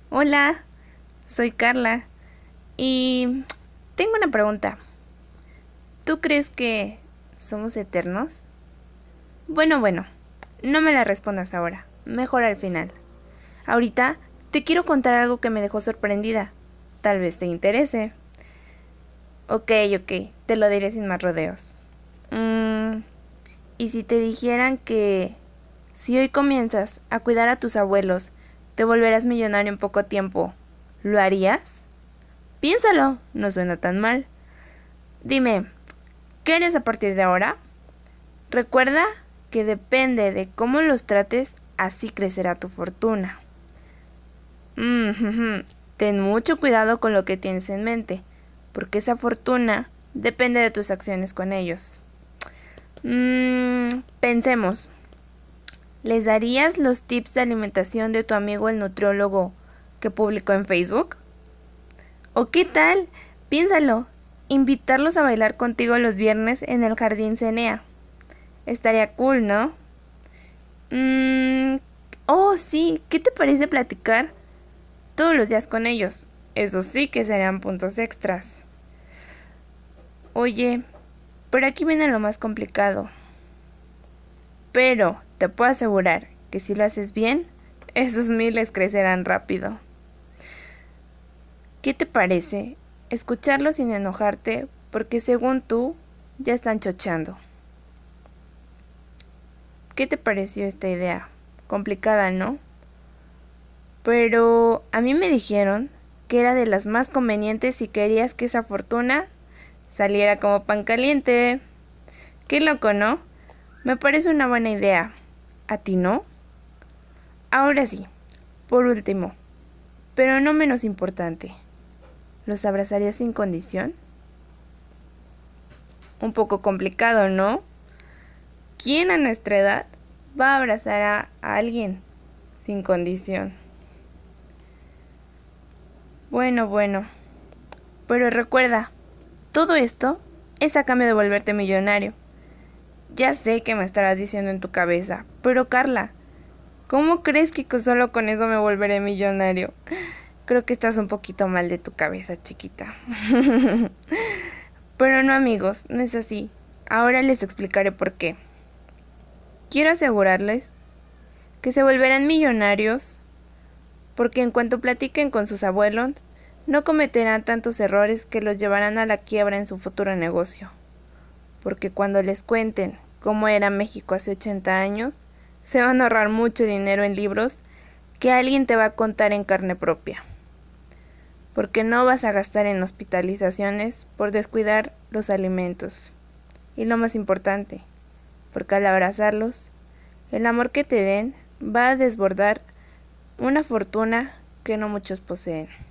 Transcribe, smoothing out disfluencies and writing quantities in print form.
Hola, soy Carla y tengo una pregunta. ¿Tú crees que somos eternos? Bueno, no me la respondas ahora, mejor al final. Ahorita te quiero contar algo que me dejó sorprendida. Tal vez te interese. Ok, te lo diré sin más rodeos. ¿Y si te dijeran que si hoy comienzas a cuidar a tus abuelos, te volverás millonario en poco tiempo? ¿Lo harías? Piénsalo, no suena tan mal. Dime, ¿qué harías a partir de ahora? Recuerda que depende de cómo los trates, así crecerá tu fortuna. Ten mucho cuidado con lo que tienes en mente, porque esa fortuna depende de tus acciones con ellos. Pensemos, ¿les darías los tips de alimentación de tu amigo el nutriólogo que publicó en Facebook? ¿O qué tal? Piénsalo, invitarlos a bailar contigo los viernes en el Jardín Cenea. Estaría cool, ¿no? Oh, sí, ¿qué te parece platicar todos los días con ellos? Eso sí que serían puntos extras. Oye, pero aquí viene lo más complicado. Pero te puedo asegurar que si lo haces bien, esos miles crecerán rápido. ¿Qué te parece escucharlo sin enojarte porque según tú ya están chocheando? ¿Qué te pareció esta idea? Complicada, ¿no? Pero a mí me dijeron que era de las más convenientes si querías que esa fortuna saliera como pan caliente. Qué loco, ¿no? Me parece una buena idea. ¿A ti no? Ahora sí, por último, pero no menos importante, ¿los abrazarías sin condición? Un poco complicado, ¿no? ¿Quién a nuestra edad va a abrazar a alguien sin condición? Bueno, pero recuerda, todo esto es a cambio de volverte millonario. Ya sé que me estarás diciendo en tu cabeza, pero Carla, ¿cómo crees que solo con eso me volveré millonario? Creo que estás un poquito mal de tu cabeza, chiquita. Pero no, amigos, no es así. Ahora les explicaré por qué. Quiero asegurarles que se volverán millonarios porque en cuanto platiquen con sus abuelos, no cometerán tantos errores que los llevarán a la quiebra en su futuro negocio. Porque cuando les cuenten cómo era México hace 80 años, se van a ahorrar mucho dinero en libros que alguien te va a contar en carne propia. Porque no vas a gastar en hospitalizaciones por descuidar los alimentos. Y lo más importante, porque al abrazarlos, el amor que te den va a desbordar una fortuna que no muchos poseen.